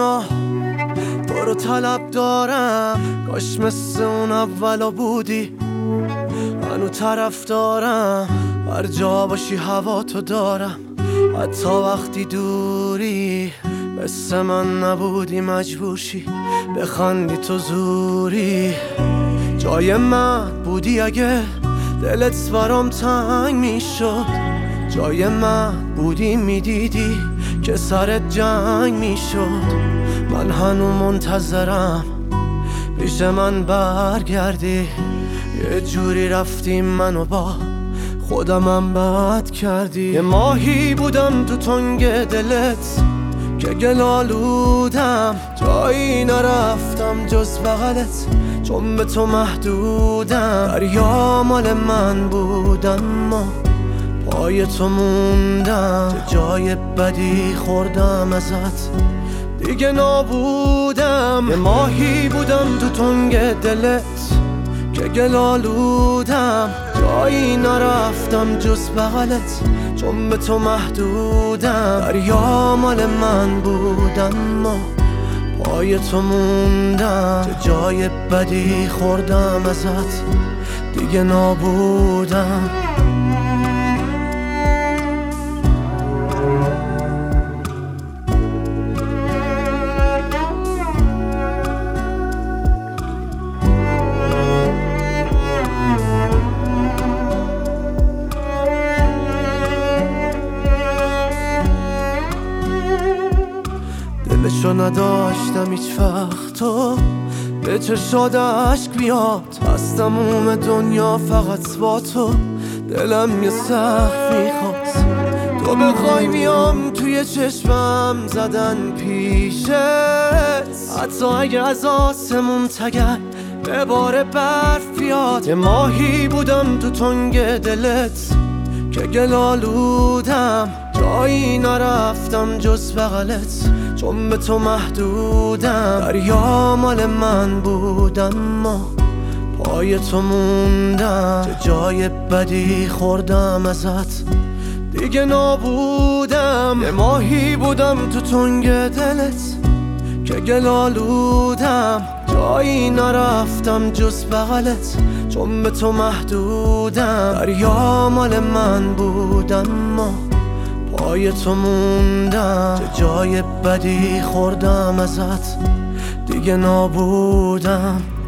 دنیا تو رو طلب دارم، کاش مثل اون اولا بودی. منو طرف دارم، هر جا باشی هوا تو دارم، حتی وقتی دوری. مثل من نبودی مجبور شی بخندی تو زوری. جای من بودی اگه دلت برام تنگ میشد، جای من بودی میدیدی که سرت جنگ میشد. من هنو منتظرم پیش من برگردی، یه جوری رفتیم منو با خودمم بد کردی. یه ماهی بودم تو تنگ دلت که گلالودم، جایی نرفتم جز بغلت چون به تو محدودم. دریا مال من بود اما پای تو موندم، جای بدی خوردم ازت دیگه نابودم. یه ماهی بودم تو تنگ دلت که گلالودم، جایی نرفتم جز بغلت چون به تو محدودم. دریا مال من بود اما پای تو موندم، جای بدی خوردم ازت دیگه نابودم. دلشو نداشتم هیچ وقت تو به چشاد عشق بیاد، از تموم دنیا فقط با تو دلم یه سقف میخواست. تو بخوای بیام توی چشمم زدن پیشت، حتی اگه از آسمون تگرگ به بار برف بیاد. یه ماهی بودم تو تنگ دلت که گلالودم، جایی نرفتم جز بغلت چون به تو محدودم. دریا مال من بود اما پای تو موندم، جای بدی خوردم ازت دیگه نابودم. یه ماهی بودم تو تنگ دلت که گلالودم، جایی نرفتم جز بغلت چون به تو محدودم. دریا مال من بود اما پای تو موندم، جای بدی خوردم ازت دیگه نابودم.